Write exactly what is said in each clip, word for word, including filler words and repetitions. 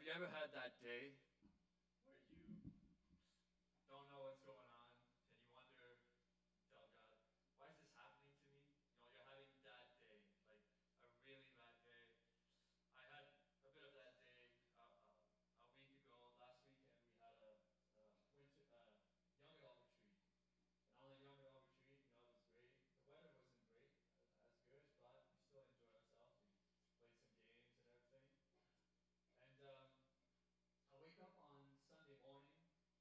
Have you ever had that day where you don't know what's going on and you wonder, tell God, why is this happening to me? You know, you're having that day, like a really bad day. I had a bit of that day uh, uh, a week ago. Last weekend we had a uh, winter uh, young adult retreat, and on that young adult retreat, you know, it was great. The weather wasn't great as good, but we still enjoyed ourselves. We played some games and everything. And um, I wake up on Sunday morning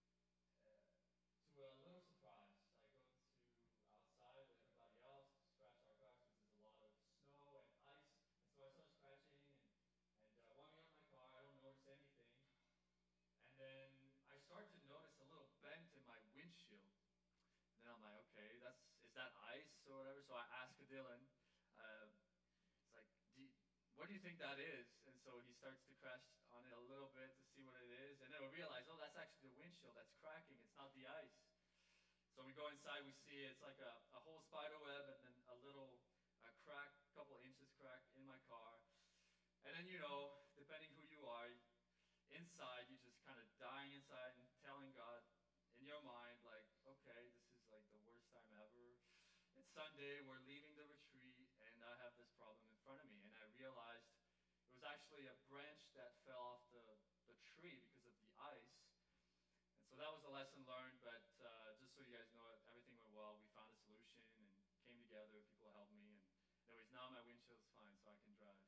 uh, to a little surprise. I go to outside with everybody else to scratch our cars because there's a lot of snow and ice. And so I start scratching and, and uh, warming up my car. I don't notice anything. And then I start to notice a little bent in my windshield. And then I'm like, okay, that's is that ice or whatever? So I ask Dylan, uh, it's like, do you, what do you think that is? And so he starts to crash on it a little bit to see what it is. And then we realize, oh, that's actually the windshield that's cracking. It's not the ice. So we go inside, we see it's like a, a whole spider web and then a little a crack, a couple inches crack in my car. And then, you know, depending who you are, inside, you're just kind of dying inside and telling God in your mind, like, okay, this is like the worst time ever. It's Sunday, we're leaving the retreat, and I have this problem in front of me. And I realized it was actually a branch that fell off the, the tree because of the ice. And so that was a lesson learned, but uh, just so you guys know, everything went well. We found a solution and came together. People helped me. And anyways, now my windshield's fine, so I can drive.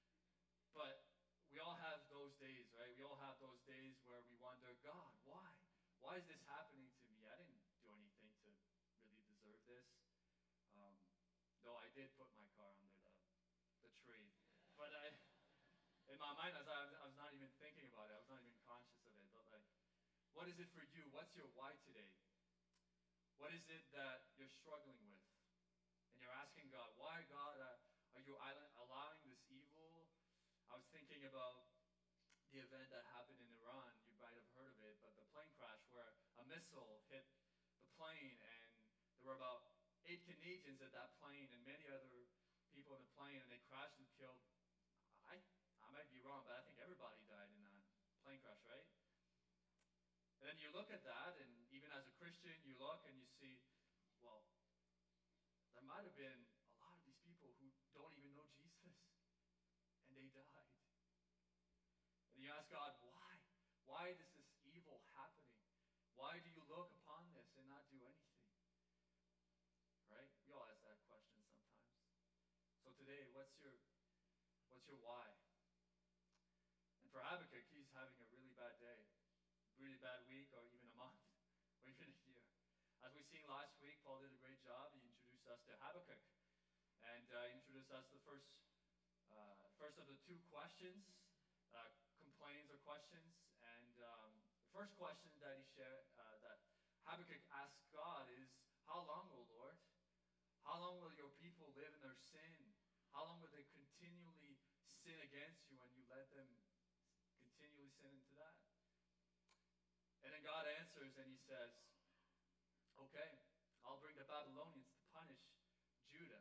But we all have those days, right? We all have those days where we wonder, God, why? Why is this happening to me? I didn't do anything to really deserve this. Um, though I did put my car under the, the tree. But I, in my mind, as I, I was not even thinking about it. I was not even conscious of it. But like, what is it for you? What's your why today? What is it that you're struggling with? And you're asking God, why, God, uh, are you allowing this evil? I was thinking about the event that happened in Iran. You might have heard of it, but the plane crash where a missile hit the plane, and there were about eight Canadians at that plane and many other people in the plane, and they crashed and killed, I, I might be wrong, but I think everybody died in that plane crash, right? And then you look at that, and even as a Christian, you look and you see, well, there might have been a lot of these people who don't even know Jesus, and they died. And you ask God, why? Why is this evil happening? Why do you look upon this and not do anything? Right? We all ask that question sometimes. So today, what's your, what's your why? And for Habakkuk, he's having a really bad day, really bad week, or even a month, or even a year. As we've seen last week, Paul did a great job. He introduced us to Habakkuk, and uh, he introduced us to the first, uh, first of the two questions, uh, complaints or questions. And um, the first question that he shared, uh, that Habakkuk asked God is, "How long, O Lord? How long will your people live in their sin? How long will they continually sin against you and you let them continually sin into that?" And then God answers and he says, "Okay, I'll bring the Babylonians to punish Judah."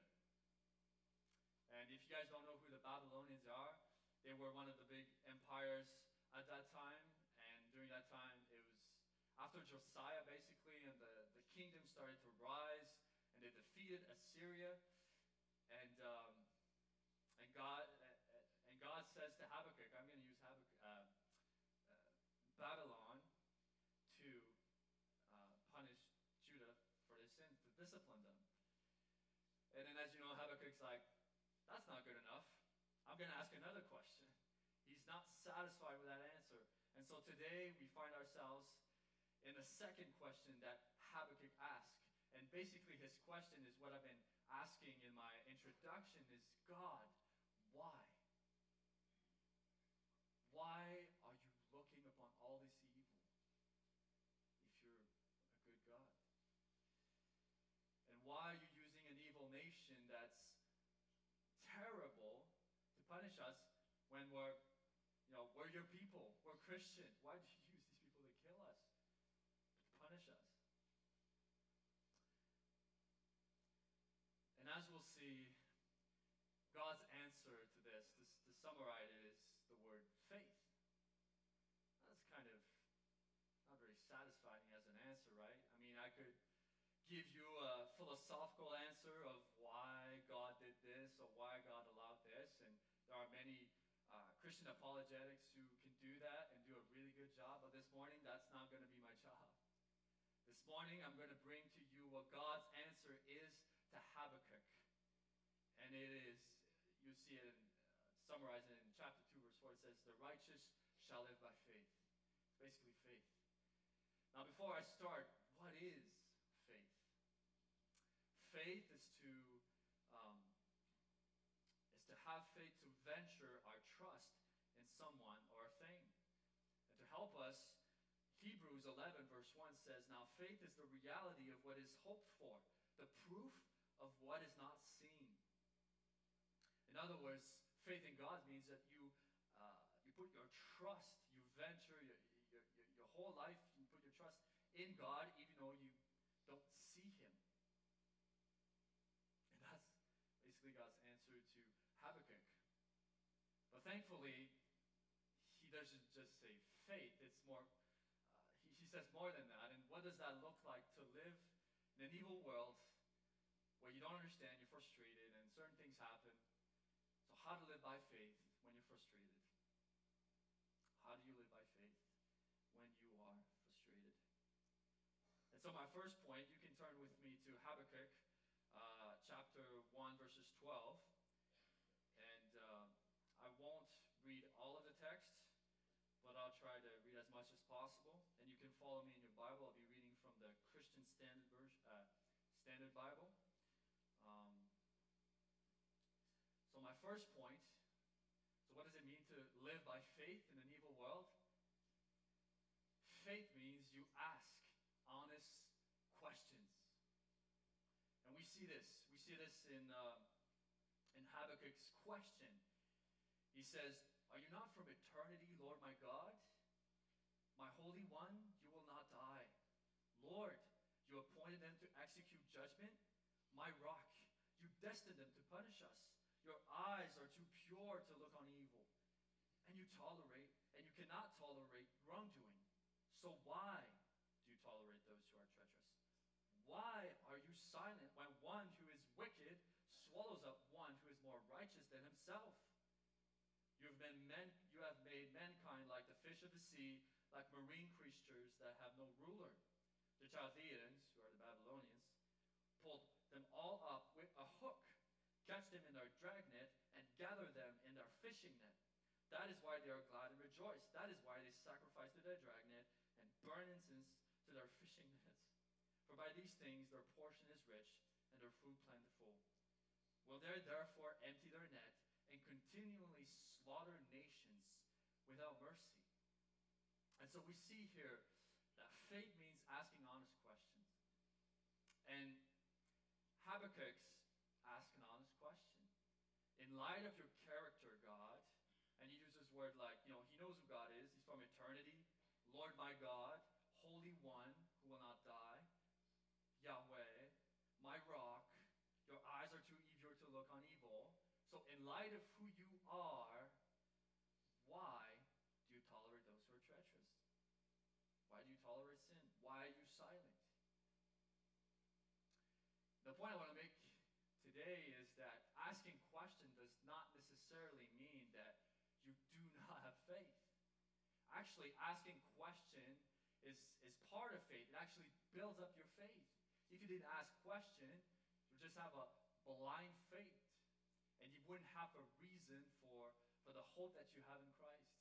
And if you guys don't know who the Babylonians are, they were one of the big empires at that time. And during that time, it was after Josiah, basically, and the, the kingdom started to rise, and they defeated Assyria. And um, and God and God says to Habakkuk, I'm going to use Habakkuk, uh, uh, Babylon to uh, punish Judah for their sin, to discipline them. And then, as you know, Habakkuk's like, that's not good enough. I'm going to ask another question. He's not satisfied with that answer. And so today we find ourselves in the second question that Habakkuk asked. And basically his question is what I've been asking in my introduction is, God, why? Why are you looking upon all this evil if you're a good God? And why are you using an evil nation that's terrible to punish us when we're, you know, we're your people, we're Christian? Why do you use these people to kill us, to punish us? And as we'll see, God's answer to this, this, to summarize it, is the word faith. could give you a philosophical answer of why God did this or why God allowed this. And there are many uh, Christian apologetics who can do that and do a really good job. But this morning, that's not going to be my job. This morning, I'm going to bring to you what God's answer is to Habakkuk. And it is, you see it in, uh, summarized in chapter two, verse four. It says, the righteous shall live by faith. It's basically faith. Now, before I start, what is faith? Faith is to um, is to have faith to venture our trust in someone or a thing. And to help us, Hebrews eleven verse one says, now faith is the reality of what is hoped for, the proof of what is not seen. In other words, faith in God means that you uh, you put your trust, you venture your, your, your, your whole life, you put your trust in God even though you don't see Him. And that's basically God's answer to Habakkuk. But thankfully, he doesn't just say faith. It's more, uh, he, he says more than that. And what does that look like to live in an evil world where you don't understand, you're frustrated, and certain things happen? So how to live by faith when you're frustrated? How do you live by faith when you are frustrated? And so my first point, you can turn with me to Habakkuk, Uh, chapter one, verses twelve. And uh, I won't read all of the text, but I'll try to read as much as possible. And you can follow me in your Bible. I'll be reading from the Christian Standard version, uh, Standard Bible. Um, so my first point, so what does it mean to live by faith in an evil world? Faith means you ask honest questions. And we see this. We see this in, uh, in Habakkuk's question. He says, are you not from eternity, Lord my God? My Holy One, you will not die. Lord, you appointed them to execute judgment. My rock, you destined them to punish us. Your eyes are too pure to look on evil. And you tolerate, and you cannot tolerate wrongdoing. So why do you tolerate those who are treacherous? Why are you silent when one who is wicked swallows up one who is more righteous than himself? You have, been men, you have made mankind like the fish of the sea, like marine creatures that have no ruler. The Chaldeans, who are the Babylonians, pulled them all up with a hook, catch them in their dragnet, and gather them in their fishing net. That is why they are glad and rejoice. That is why they sacrifice to their dragnet and burn incense to their fishing nets. For by these things their portion is rich, and their food plentiful. Will they therefore empty their net, and continually slaughter nations without mercy? And so we see here that faith means asking honest questions. And Habakkuk's ask an honest question. In light of your character, God, and he uses word like, you know, he knows who God is. He's from eternity. Lord my God, Holy One, who will not die. Yahweh, my rock, your eyes are too eager to look on evil. So in light of who you are, why do you tolerate those who are treacherous? Why do you tolerate sin? Why are you silent? The point I want to make today is that asking questions does not necessarily mean that you do not have faith. Actually, asking question is, is part of faith. It actually builds up your faith. If you didn't ask question, you just have a blind faith. And you wouldn't have a reason for, for the hope that you have in Christ.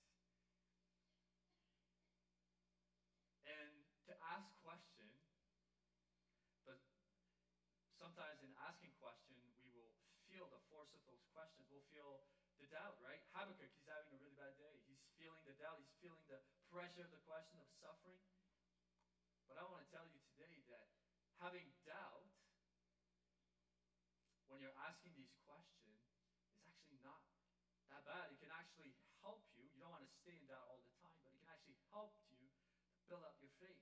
And to ask question, but sometimes in asking question, we will feel the force of those questions. We'll feel the doubt, right? Habakkuk, he's having a really bad day. He's feeling the doubt. He's feeling the pressure of the question of suffering. But I want to tell you today that having doubt, when you're asking these questions, is actually not that bad. It can actually help you. You don't want to stay in doubt all the time, but it can actually help you to build up your faith.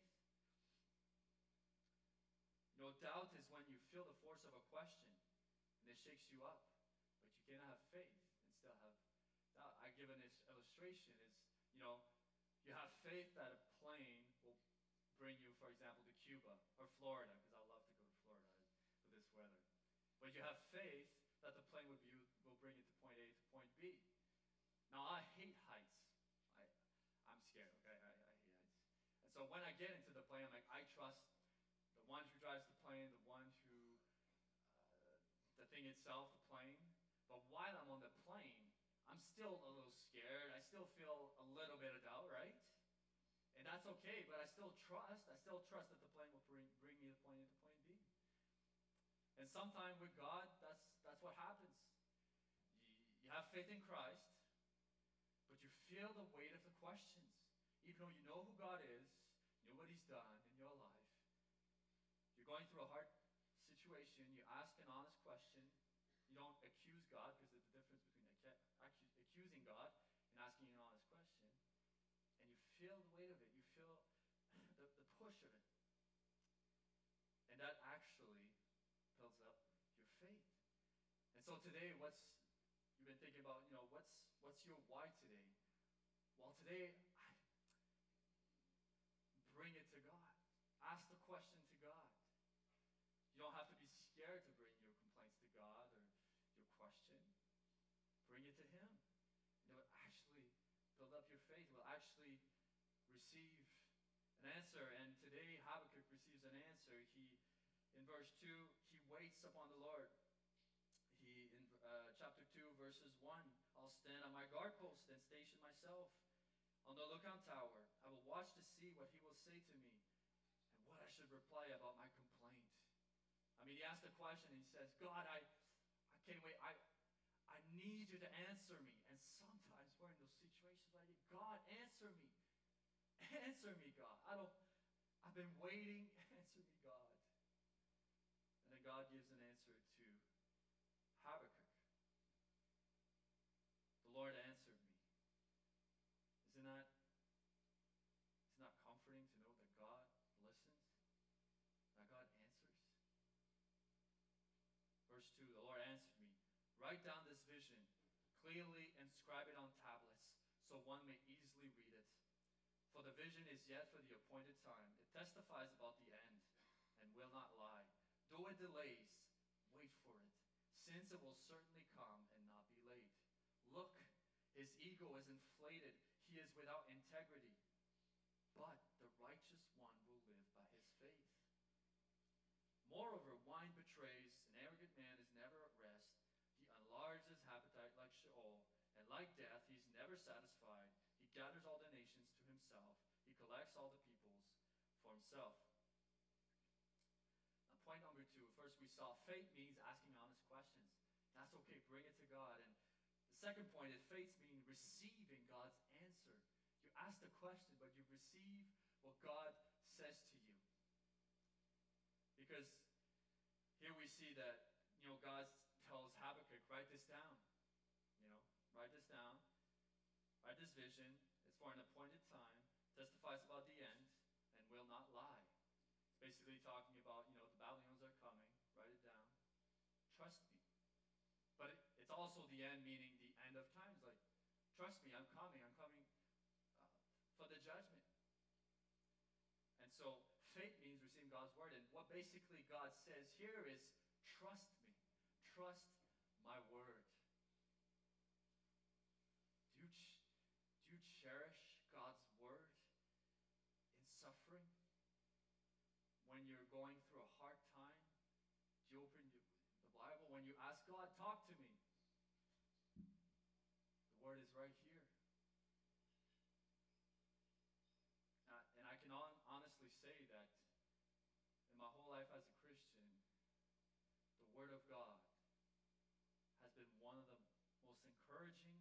You know, doubt is when you feel the force of a question, and it shakes you up, but you cannot have faith and still have doubt. I give an illustration. Is, you know, you have faith that a plane will bring you, for example, to Cuba or Florida, because I love to go to Florida with this weather. But you have faith that the plane will, be, will bring you to point A to point B. Now, I hate heights. I, I'm scared, okay? I, I hate heights. And so when I get into the plane, I'm like, I trust the one who drives the plane, the one who, uh, the thing itself, the plane. But while I'm on the plane, I'm still a little scared. I still feel a little bit of doubt, right? And that's okay, but I still trust. I still trust that the plane will bring, bring me to point A to point B. And sometimes with God, that's, that's what happens. You, you have faith in Christ, but you feel the weight of the questions. Even though you know who God is, you know what he's done in your life, you're going through a hard situation, you ask an honest question, you don't accuse God, because there's a difference between accusing God and asking an honest question, and you feel the weight of it, you feel the, the push of it. And that actually builds up your faith. And so today, what's, you've been thinking about, you know, what's, what's your why today? Well, today, I bring it to God. Ask the question to God. You don't have to be scared to bring your complaints to God or your question. Bring it to him. And it will actually build up your faith. It will actually receive an answer. And today, Habakkuk receives an answer. He, in verse two, he waits upon the Lord. He, in uh, chapter two, verses one, I'll stand on my guard post and station myself on the lookout tower. I will watch to see what he will say to me and what I should reply about my complaint. I mean, he asked a question and he says, God, I, I can't wait. I, I need you to answer me. And sometimes we're in those situations like, God, answer me. Answer me, God. I don't, I've been waiting. Answer me, God. And then God gives an answer to Habakkuk. The Lord answered me. Isn't that, isn't that comforting to know that God listens? That God answers? Verse two, the Lord answered me, write down this vision, clearly inscribe it on tablets, so one may easily read it. For the vision is yet for the appointed time. It testifies about the end and will not lie. Though it delays, wait for it, since it will certainly come and not be late. Look, his ego is inflated. He is without integrity. But the righteous one will live by his faith. Moreover, wine betrays. An arrogant man is never at rest. He enlarges his appetite like Sheol, and like death, he's never satisfied. He gathers all the nations to himself. He collects all the peoples for himself. Now, point number two. First, we saw faith means asking honest questions. That's okay. Bring it to God. And the second point is faith means receiving God's answer. You ask the question, but you receive what God says to you. Because here we see that, you know, God tells Habakkuk, write this down. You know, write this down. Write this vision. It's for an appointed time. Testifies about the end and will not lie. It's basically talking about, you know, the Babylonians are coming. Write it down. Trust me. But it, it's also the end, meaning the end of times. Like, trust me, I'm coming. I'm coming uh, for the judgment. And so faith means receiving God's word. And what basically God says here is, trust me. Trust my word. Do you, ch- do you cherish God's word in suffering? When you're going through a hard time, do you open the Bible? When you ask God, talk to me. The word is right here. Uh, and I can on, honestly say that in my whole life as a Christian, the Word of God has been one of the most encouraging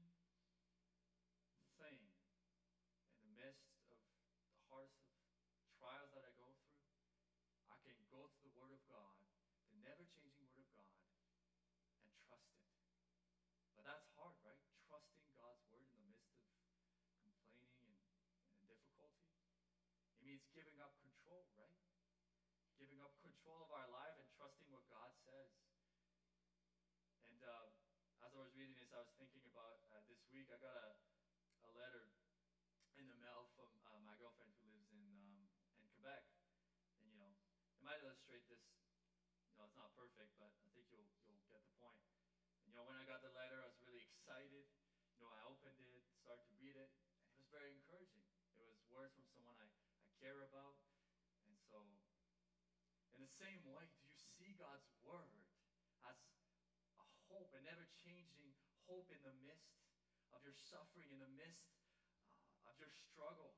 thing in the midst of the hardest of trials that I go through. I can go to the Word of God, the never-changing Word of God, and trust it. But that's hard, right? Trusting God's Word in the midst of complaining and, and difficulty. It means giving up control, right? Giving up control of our life and trusting what God says. And uh, as I was reading this, I was thinking about uh, this week, I got a, a letter in the mail from uh, my girlfriend who lives in, um, in Quebec. And, you know, it might illustrate this. You know, it's not perfect, but I think you'll you'll get the point. And, you know, when I got the letter, I was really excited. You know, I opened it, started to read it, and it was very encouraging. It was words from someone I, I care about. And so, in the same way, do you see God's word as a hope, a never-changing hope in the midst of your suffering, in the midst uh, of your struggle?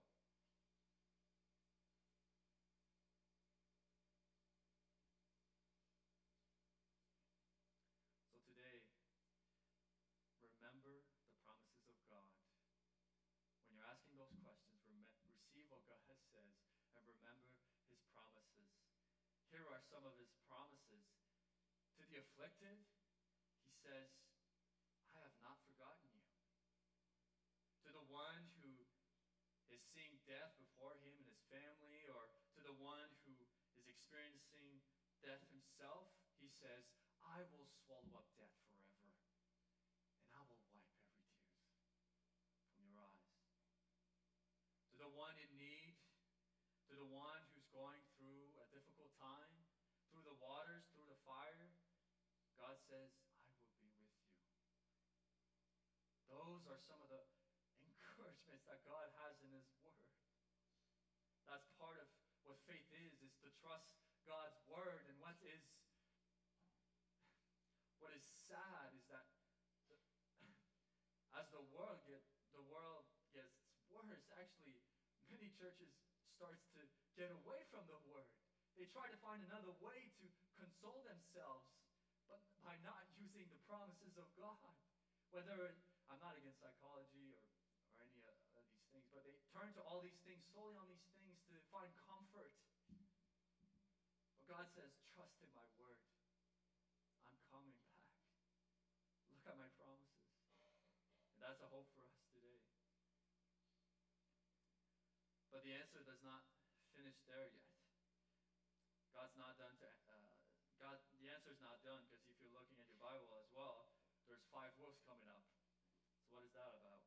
So today, remember the promises of God. When you're asking those questions, rem- receive what God says and remember his promises. Here are some of his promises. To the afflicted, he says, I have not forgotten you. To the one who is seeing death before him and his family, or to the one who is experiencing death himself, he says, I will swallow up death forever, and I will wipe every tear from your eyes. To the one in need, to the one who's going through a difficult time, through the waters, through the fire, God says, I will be with you. Those are some of the encouragements that God has in his word. That's part of what faith is, is to trust God's word. And what is what is sad is that the, as the world get the world gets worse, actually many churches starts to get away from the word. They try to find another way to console themselves, but by not using the promises of God. Whether it, I'm not against psychology or, or any of, of these things, but they turn to all these things, solely on these things to find comfort. But God says, trust in my word. I'm coming back. Look at my promises. And that's a hope for us today. But the answer does not finish there yet. God's not done to, uh, God, the answer is not done, because if you're looking at your Bible as well, there's five woes coming up. So what is that about?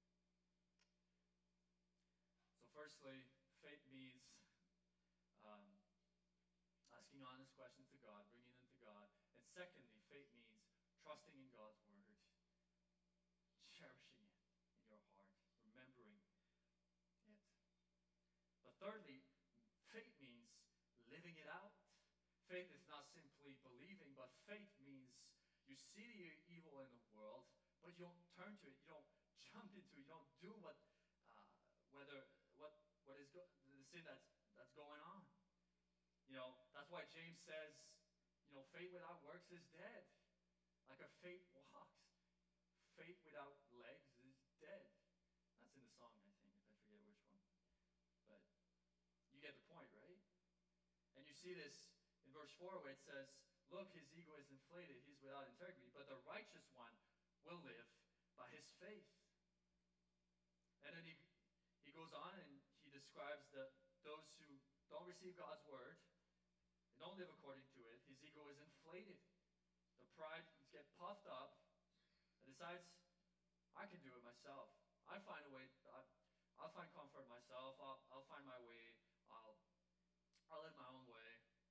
So firstly, faith means um, asking honest questions to God, bringing them to God. And secondly, faith means trusting in God's word, cherishing it in your heart, remembering it. But thirdly, faith means living it out. Faith is not simply believing, but faith means you see the evil in the world, but you don't turn to it. You don't jump into it. You don't do what, uh, whether what what is go- the sin that's that's going on. You know, that's why James says, you know, faith without works is dead. Like a faith walks. Faith without legs is dead. That's in the song, I think. I forget which one. But you get the point, right? And you see this in verse four where it says, look, his ego is inflated. He's without integrity. But the righteous one will live by his faith. And then he, he goes on and he describes the, those who don't receive God's word and don't live according to it. His ego is inflated. The pride gets puffed up and decides, I can do it myself. I find a way. I, I'll find comfort myself. I'll, I'll find my way. I'll, I'll live my own way.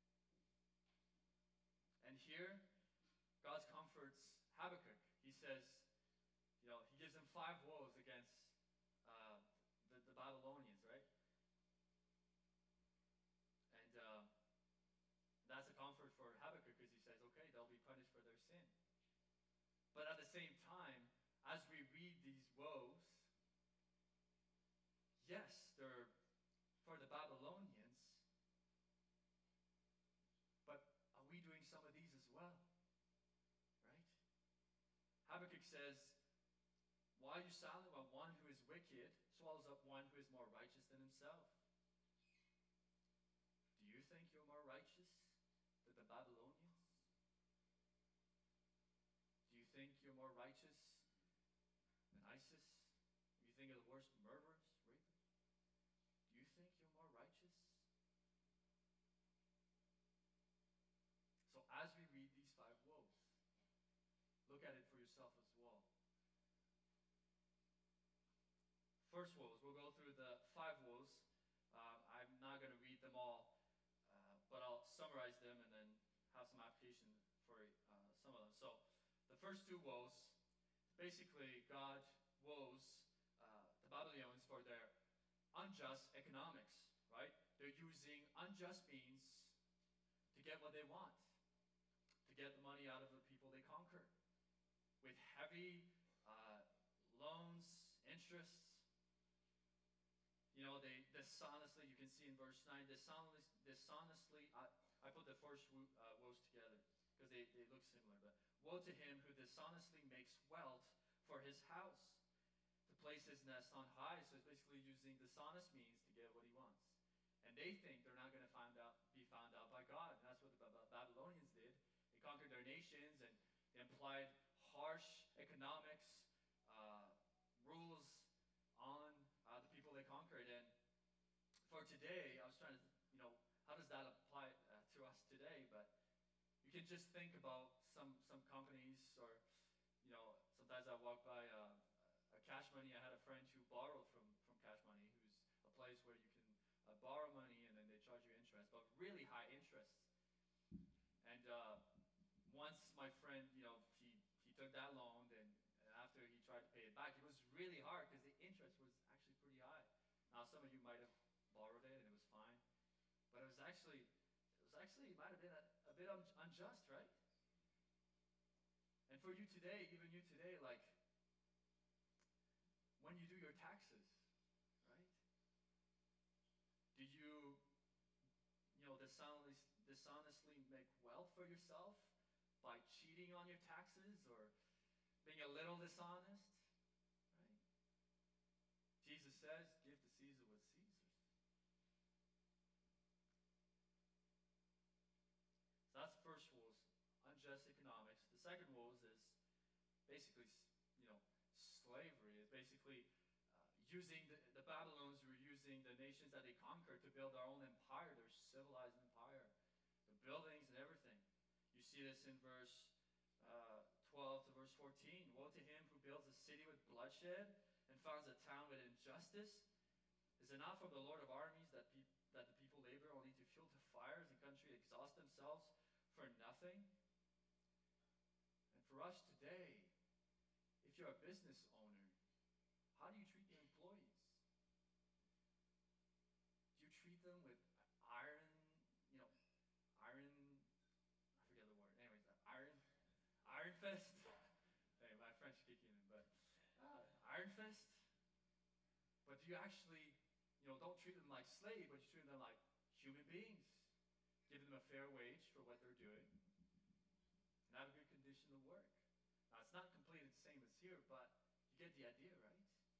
And here, God comforts Habakkuk. He says, you know, he gives them five woes against uh, the, the Babylonians, right? And uh, that's a comfort for Habakkuk, because he says, okay, they'll be punished for their sin. But at the same time, as we read these woes, yes, they're for the Babylonians, but are we doing some of these as well? Right? Habakkuk says, why are you silent while one who is wicked swallows up one who is more righteous than himself? Do you think you're more righteous than the Babylonians? Do you think you're more righteous than ISIS? Do you think you're the worst murderers, rapists? Do you think you're more righteous? So as we read these five woes, look at it for yourself as well. First woes, we'll go through the five woes. Uh, I'm not going to read them all, uh, but I'll summarize them and then have some application for uh, some of them. So the first two woes, basically God woes uh, the Babylonians for their unjust economics, right? They're using unjust means to get what they want, to get the money out of the people they conquer, with heavy uh, loans, interests. You know, they dishonestly, you can see in verse nine, dishonestly, dishonestly I, I put the first wo- uh, woes together because they, they look similar, but woe to him who dishonestly makes wealth for his house, to place his nest on high. So it's basically using dishonest means to get what he wants. And they think they're not going to find out, be found out by God. And that's what the Babylonians did. They conquered their nations and they applied harsh economics, uh, rules on uh, the people they conquered. And for today, I was trying to, you know, how does that apply uh, to us today? But you can just think about some, some companies, or, you know, sometimes I walk by uh, a Cash Money. I had a friend who borrowed from, from Cash Money, who's a place where you can Uh, borrow money and then they charge you interest, but really high interest. And uh, once my friend, you know, he, he took that loan, and after he tried to pay it back, it was really hard because the interest was actually pretty high. Now some of you might have borrowed it and it was fine, but it was actually, it was actually, it might have been a, a bit un- unjust, right? And for you today, even you today, like when you do your taxes, right? Do you, you know, dishonestly, dishonestly make wealth for yourself by cheating on your taxes or being a little dishonest? Right? Jesus says, give to Caesar what's Caesar's. So that's the first woes, unjust economics. The second woes is basically, you know, slavery. It's basically using the, the Babylonians were using the nations that they conquered to build their own empire, their civilized empire, the buildings and everything. You see this in verse uh, twelve to verse fourteen. Woe to him who builds a city with bloodshed and founds a town with injustice. Is it not from the Lord of armies that, pe- that the people labor only to fuel the fires and country exhaust themselves for nothing? And for us today, if you're a business owner, how do you treat your employees? Do you treat them with iron, you know, iron, I forget the word. Anyways, iron, iron fist. Hey, my French kicking in, but uh, iron fist. But do you actually, you know, don't treat them like slaves, but you treat them like human beings, giving them a fair wage for what they're doing, and have a good condition of work. Now, it's not completely the same as here, but you get the idea, right?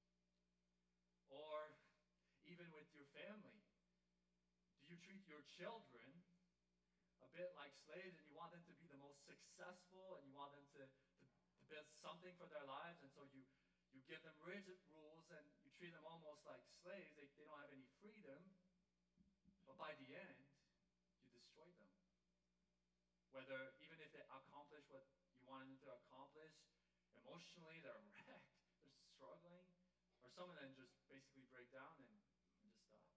Or even with your family, do you treat your children a bit like slaves, and you want them to be the most successful, and you want them to, to, to build something for their lives, and so you, you give them rigid rules and you treat them almost like slaves? They, they don't have any freedom, but by the end, you destroy them. Whether, even if they accomplish what you wanted them to accomplish, emotionally they're wrecked, they're struggling, or some of them just basically break down and, and just stop.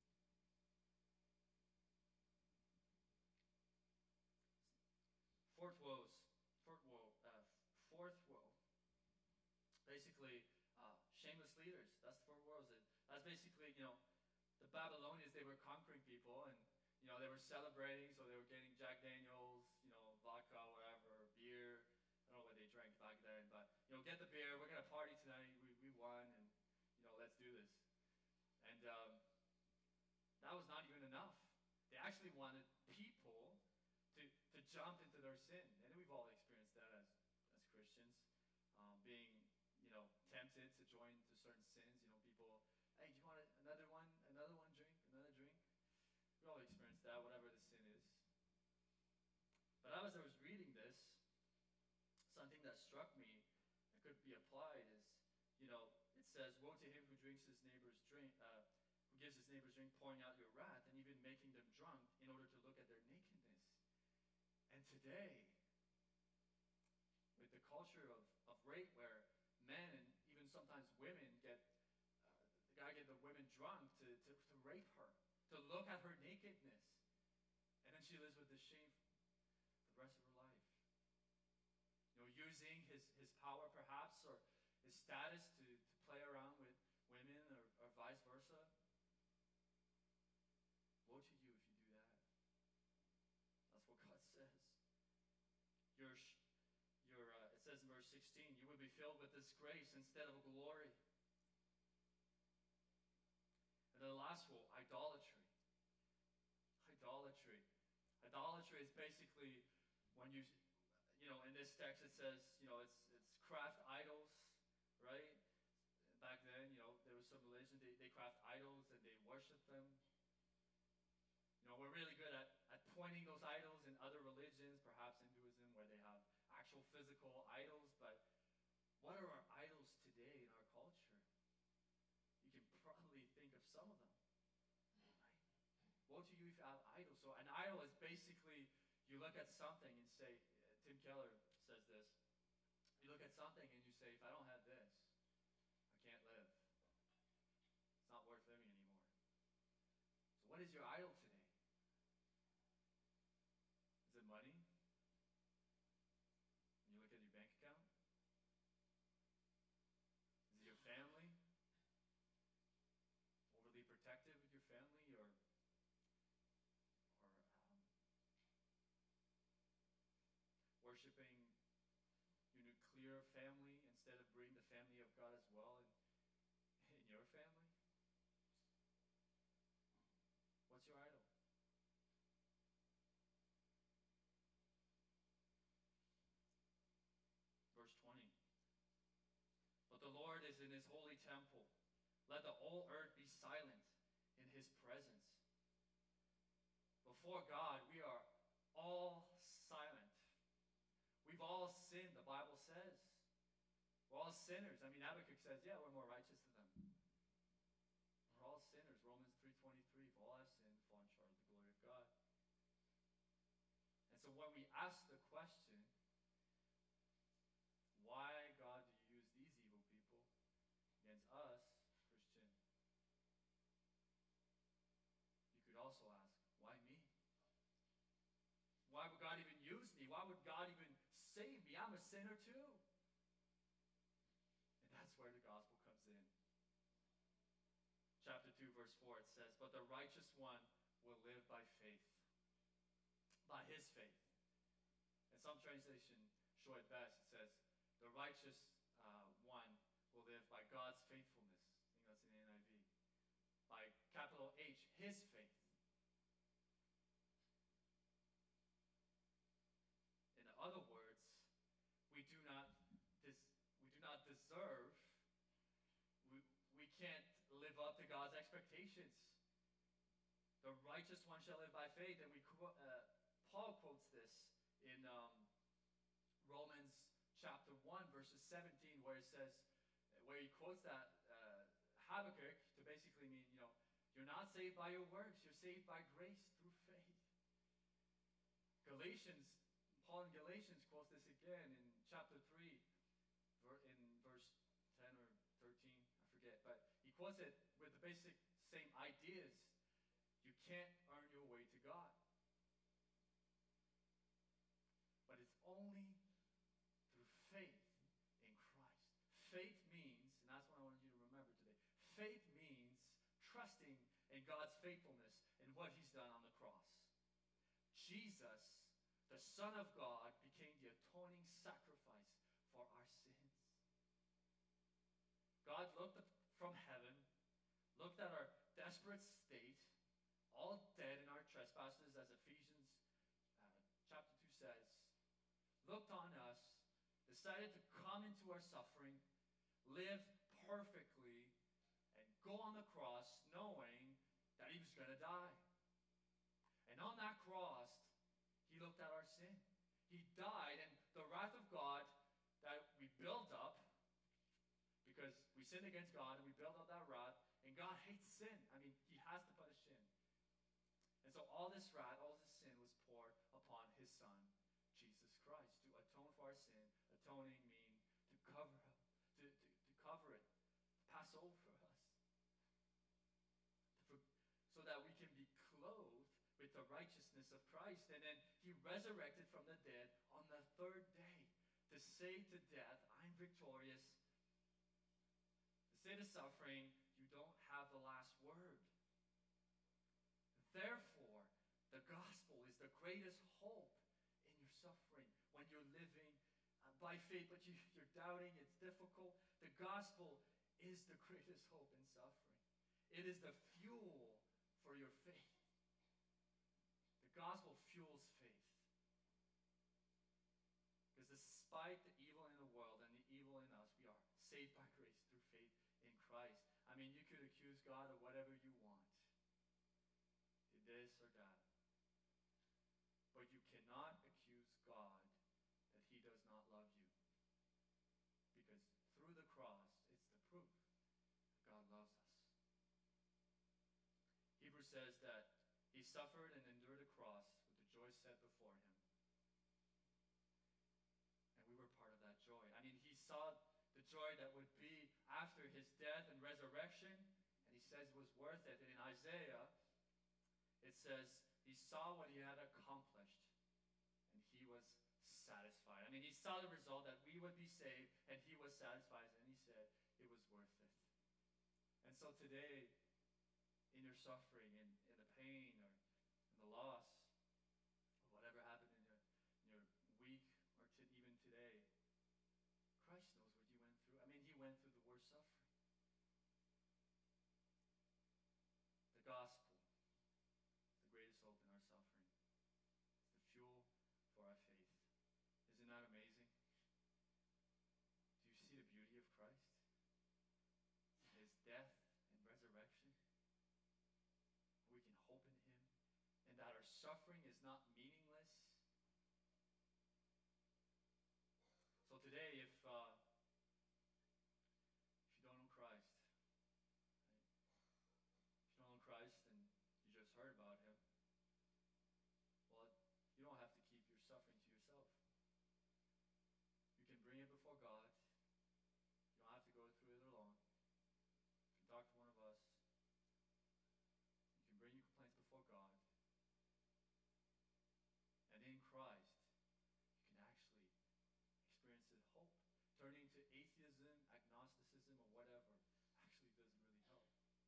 Fourth woes, fourth woe, uh, fourth woe. Basically, uh, shameless leaders. That's the fourth woes. That's basically, you know, the Babylonians, they were conquering people, and you know they were celebrating, so they were getting Jack Daniels, you know, vodka, whatever, beer. I don't know what they drank back then, but you know, get the beer. We're gonna party tonight. We we won, and you know, let's do this. And um, that was not even enough. They actually wanted people to, to jump into their sin. And we've all experienced that as, as Christians, um, being, you know, tempted to join into certain sins. You know, people, hey, do you want another one, another one drink, another drink? We all experienced that, whatever the sin is. But as I was reading this, something that struck me that could be applied is, you know, it says, woe to him who drinks his neighbor's drink, uh, who gives his neighbor's drink, pouring out your wrath, and even making them drunk in order to look at their nakedness. And today, with the culture of, of rape, where men and even sometimes women get, uh, the guy get the women drunk to, to, to rape her, to look at her nakedness. And then she lives with this shame the rest of her life. You know, using his, his power perhaps, or his status to, to play around with women, or, or vice versa. Woe to you if you do that. That's what God says. Your, your, uh, it says in verse sixteen, you would be filled with disgrace instead of glory. And then the last one, idolatry. Idolatry. Idolatry is basically when you, you know, in this text it says, you know, it's it's craft idols, right? Back then, you know, there was some religion, they, they craft idols and they worship them. You know, we're really good at, at pointing those idols in other religions, perhaps Hinduism, where they have actual physical idols, but what are our idols today in our culture? You can probably think of some of them. Right? Woe to you if you have idols. So an idol is basically, you look at something and say, Tim Keller says this, you look at something and you say, if I don't have this, I can't live. It's not worth living anymore. So what is your idol today? Is it money? When you look at your bank account? Is it your family? Overly protective of your family, or or um, worshiping your nuclear family instead of bringing the family of God as well in, in your family? What's your idol? Verse twenty. But the Lord is in his holy temple. Let the whole earth be silent in his presence. Before God, we are all silent. We've all sinned, the Bible says. We're all sinners. I mean, Habakkuk says, yeah, we're more righteous than them. We're all sinners. Romans three twenty-three, for all have sinned, fallen short of the glory of God. And so when we ask the question, why, God, do you use these evil people against us, Christian? You could also ask, why me? Why would God even use me? Why would God even save me? I'm a sinner too. And that's where the gospel comes in. Chapter two, verse four, it says, but the righteous one will live by faith. By his faith. And some translation show it best. It says, the righteous uh, one will live by God's faithfulness. I think that's in the N I V. By capital H, his faith. In other words, we do not des- we do not deserve, we, we can't live up to God's expectations. The righteous one shall live by faith. And we uh, Paul quotes this in um, Romans chapter one, verses seventeen, where it says, where he quotes that uh, Habakkuk to basically mean, you know, you're not saved by your works, you're saved by grace through faith. Galatians, Paul in Galatians quotes this again in chapter three, in verse ten or thirteen, I forget, but he quotes it with the basic same ideas. You can't earn your way to God. But it's only through faith in Christ. Faith means, and that's what I want you to remember today, faith means trusting in God's faithfulness and what he's done on the cross. Jesus, the Son of God, became the atoning sacrifice for our sins. God looked up from heaven, looked at our desperate state, all dead in our trespasses, as Ephesians uh, chapter two says, looked on us, decided to come into our suffering, live perfectly, and go on the cross knowing that he was going to die. And on that cross, he looked at our sin. He died, and the wrath of God that we built up, because we sinned against God, and we built up that wrath, and God hates sin. I mean, he has to punish sin. And so all this wrath, all this sin was poured upon his Son, Jesus Christ, to atone for our sin. Atoning mean to cover up, to, to, to cover it, to pass over us, for, so that we can be with the righteousness of Christ. And then he resurrected from the dead on the third day to say to death, I'm victorious. To say to suffering, you don't have the last word. Therefore, the gospel is the greatest hope in your suffering when you're living uh, by faith, but you, you're doubting, it's difficult. The gospel is the greatest hope in suffering. It is the fuel for your faith. The gospel fuels faith. Because despite the evil in the world and the evil in us, we are saved by grace through faith in Christ. I mean, you could accuse God of whatever you want. Did this or that. But you cannot accuse God that he does not love you. Because through the cross, it's the proof that God loves us. Hebrews says that he suffered and endured the cross with the joy set before him. And we were part of that joy. I mean, he saw the joy that would be after his death and resurrection, and he says it was worth it. And in Isaiah, it says he saw what he had accomplished, and he was satisfied. I mean, he saw the result that we would be saved, and he was satisfied, and he said it was worth it. And so today, in your suffering, in, in the pain, or in the loss, or whatever happened in your, in your week, or to even today, Christ knows what you went through. I mean, he went through the worst suffering. The gospel, the greatest hope in our suffering. It's the fuel for our faith. Isn't that amazing? Do you see the beauty of Christ? His death and resurrection. We can hope in him, and that our suffering is not meaningless. So today, if uh, if you don't know Christ, right? If you don't know Christ and you just heard about him, well, you don't have to keep your suffering to yourself. You can bring it before God. You don't have to go through it alone. You can talk to one of us. You can bring your complaints before God. And in Christ, you can actually experience the hope. Turning to atheism, agnosticism, or whatever actually doesn't really help.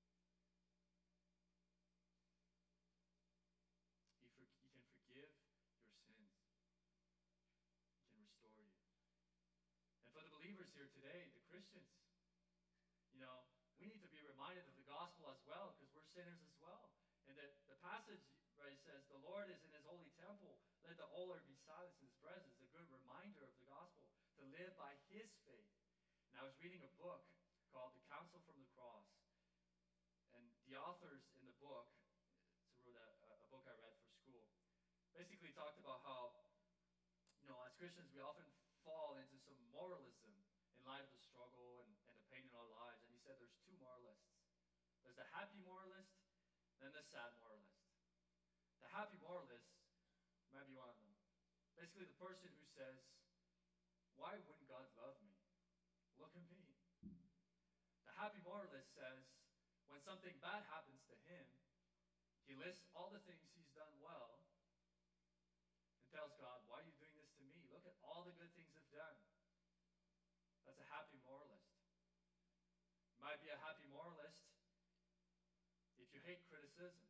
He, for, he can forgive your sins. He can restore you. And for the believers here today, the Christians, you know, we need to be reminded of the gospel as well, because we're sinners as well. And that the passage right says, the Lord is in his holy temple, let the whole earth be silent in his presence. A good reminder of the gospel, to live by his faith. And I was reading a book called The Counsel from the Cross. And the authors in the book, it's a, a book I read for school, basically talked about how, you know, as Christians, we often fall into some moralism in light of the struggle and, and the pain in our lives. And he said there's two moralists. There's the happy moralist and the sad moralist. The happy moralist might be one of them. Basically the person who says, why wouldn't God love me? Look at me. The happy moralist says, when something bad happens to him, he lists all the things he's done well and tells God, why are you doing this to me? Look at all the good things I've done. That's a happy moralist. Might be a happy moralist if you hate criticism.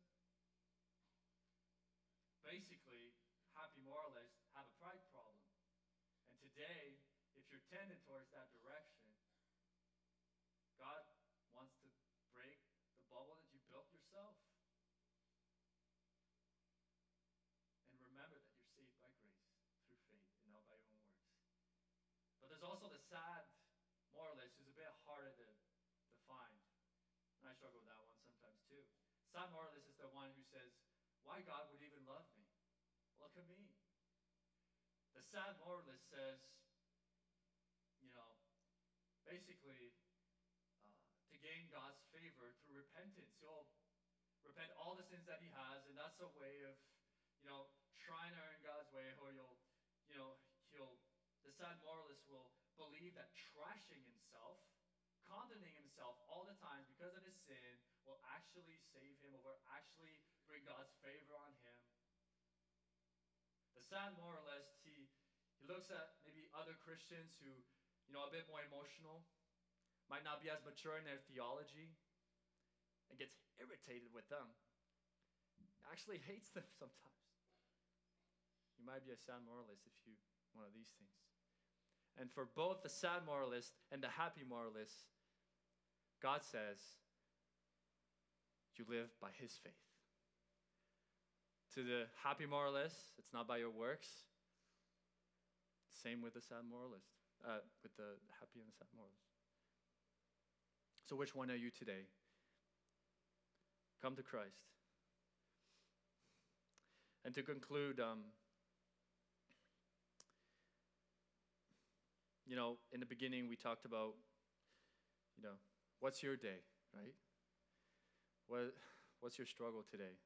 Basically, happy moralists have a pride problem. And today, if you're tending towards that direction, God wants to break the bubble that you built yourself. And remember that you're saved by grace through faith and not by your own works. But there's also the sad moralist who's a bit harder to, to find. And I struggle with that one sometimes too. Sad moralist is the one who says, why God would even love me? Look at me. The sad moralist says, you know, basically, uh, to gain God's favor through repentance. He'll repent all the sins that he has, and that's a way of, you know, trying to earn God's way, or you'll, you know, he'll, the sad moralist will believe that trashing himself, condemning himself all the time because of his sin, will actually save him or will actually bring God's favor on him. The sad moralist, he, he looks at maybe other Christians who, you know, a bit more emotional, might not be as mature in their theology, and gets irritated with them. Actually hates them sometimes. You might be a sad moralist if you one of these things. And for both the sad moralist and the happy moralist, God says, you live by his faith. To the happy moralist, it's not by your works. Same with the sad moralist, uh, with the happy and the sad moralist. So which one are you today? Come to Christ. And to conclude, um, you know, in the beginning we talked about, you know, what's your day, right? What, what's your struggle today?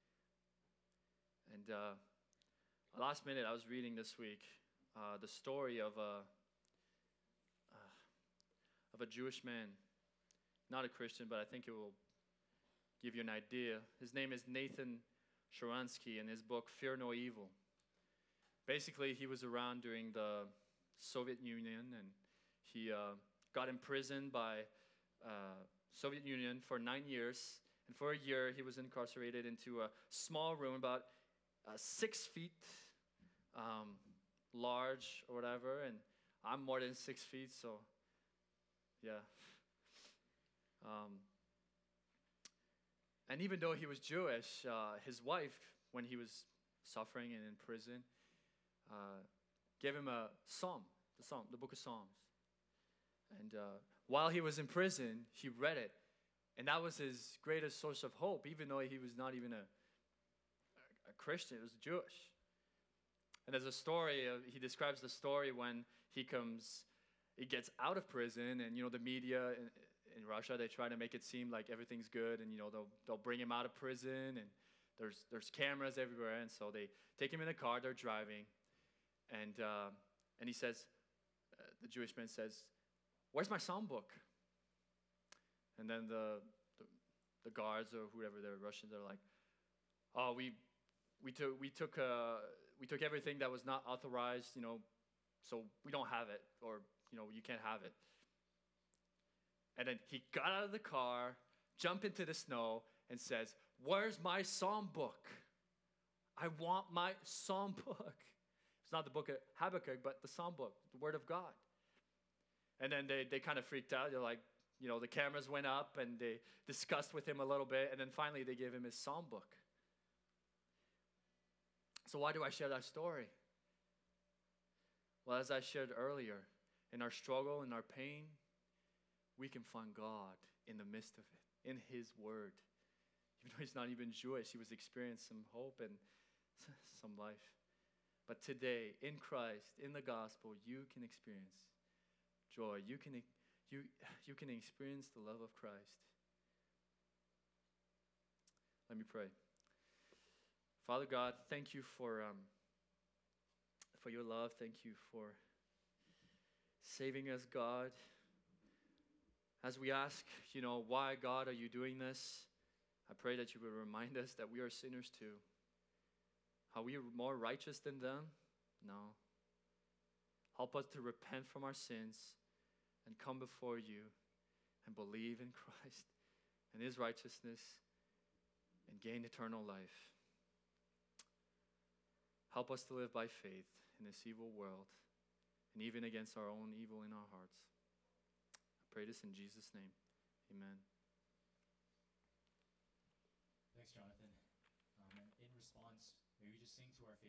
And uh, last minute I was reading this week uh, the story of a, uh, of a Jewish man, not a Christian, but I think it will give you an idea. His name is Nathan Sharansky, in his book, Fear No Evil. Basically, he was around during the Soviet Union, and he uh, got imprisoned by uh, Soviet Union for nine years. And for a year, he was incarcerated into a small room, about uh, six feet um, large or whatever. And I'm more than six feet, so yeah. Um, And even though he was Jewish, uh, his wife, when he was suffering and in prison, uh, gave him a psalm, the psalm, the book of Psalms. And uh, while he was in prison, he read it. And that was his greatest source of hope, even though he was not even a, a Christian, he was Jewish. And there's a story, of, he describes the story when he comes, he gets out of prison, and, you know, the media in, in Russia, they try to make it seem like everything's good, and, you know, they'll they'll bring him out of prison, and there's there's cameras everywhere, and so they take him in a car, they're driving, and uh, and he says, uh, the Jewish man says, "Where's my psalm book?" And then the the, the guards or whoever, they're Russians, they're like, "Oh, we we took we took uh, we took everything that was not authorized, you know, so we don't have it, or, you know, you can't have it." And then he got out of the car, jumped into the snow, and says, "Where's my psalm book? I want my psalm book." It's not the book of Habakkuk, but the psalm book, the word of God. And then they, they kind of freaked out. They're like, you know, the cameras went up, and they discussed with him a little bit, and then finally they gave him his psalm book. So why do I share that story? Well, as I shared earlier, in our struggle, in our pain, we can find God in the midst of it, in his word. Even though he's not even Jewish, he was experiencing some hope and some life. But today, in Christ, in the gospel, you can experience joy. You can, you, you can experience the love of Christ. Let me pray. Father God, thank you for, um, for your love. Thank you for saving us, God. As we ask, you know, why, God, are you doing this? I pray that you will remind us that we are sinners too. Are we more righteous than them? No. Help us to repent from our sins and come before you and believe in Christ and his righteousness and gain eternal life. Help us to live by faith in this evil world and even against our own evil in our hearts. I pray this in Jesus' name. Amen. Thanks, Jonathan. Um, and in response, maybe just sing to our favorite.